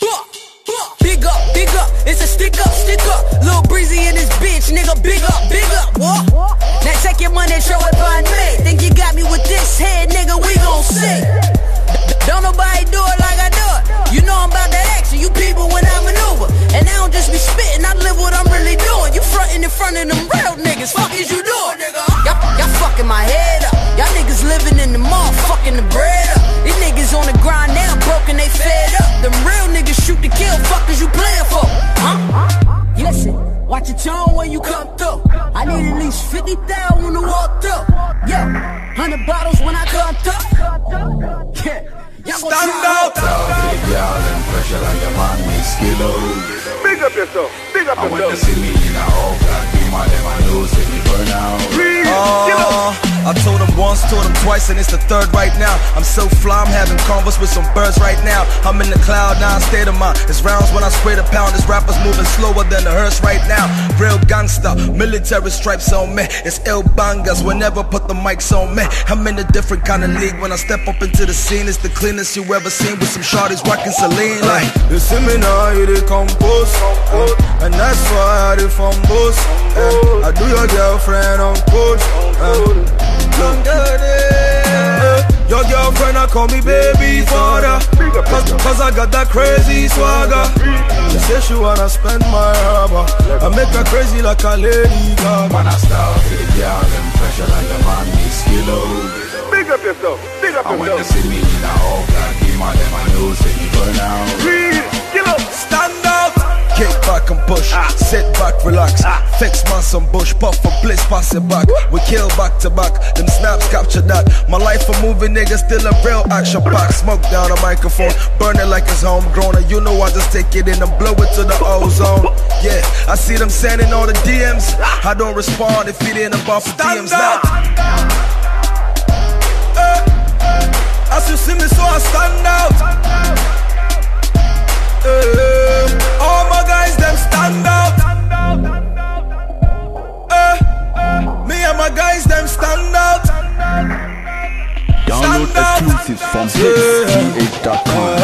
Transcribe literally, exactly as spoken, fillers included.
Big up, big up, it's a stick up, stick up. Lil Breezy in this bitch, nigga, big up, big up, what? Now take your money and show it by me. Think you got me with this head, nigga, we gon' see. Don't nobody do it like I do it. You know I'm about that action, you people when I maneuver. And I don't just be spitting, I live what I'm really doing. You frontin' in front of them real niggas, fuck is you doing, nigga? Y'all fucking my head up. Y'all niggas living in the mall, fucking the bread up. These niggas on the grind now, broken, they fed up. Them real niggas shoot to kill, fuck is you playing for? Huh? Listen, watch your tone when you come through. I need at least fifty thousand to walk through. Yeah, hundred bottles when I come through. Yeah. Stand out! Big y'all and pressure like a man with skills. Big up yourself, big up yourself. I want to see me in a whole black beam, I never know, see me burn out. Uh, I told him once, told him twice, and it's the third right now. I'm so fly, I'm having converse with some birds right now. I'm in the cloud nine state of mind. It's rounds when I spray the pound. This rapper's moving slower than the hearse right now. Real gangster, military stripes on me. It's ill bangers whenever put the mics on me. I'm in a different kind of league. When I step up into the scene, it's the cleanest you ever seen, with some shorties rocking Celine. Like, you see me now, you dey compose, uh, and that's why I dey fumbles. uh, I do your girlfriend on coach. uh, uh, Your girlfriend, I call me baby father, cause, cause I got that crazy swagger. She say she wanna spend my rubber, I make her crazy like a lady gaga. Man, I start to the girl and pressure like a man with skills. Big up yourself, big up I yourself. want to see me in a whole black beam, I never know, see me burn out. Breathe, kill up, stand out. Kick back and push, ah. Sit back, relax, ah. Fix man some bush, puff for bliss, pass it back. We kill back to back, them snaps capture that. My life a movie, nigga, still a real action pack. Smoke down a microphone, burn it like it's homegrown. And you know I just take it in and blow it to the ozone. Yeah, I see them sending all the D Ms. I don't respond if it ain't about for D Ms now. Uh, as you see me, so I stand out. Uh, all my guys, them stand out. Uh, me and my guys, them stand out. Download exclusives from hits t h dot com.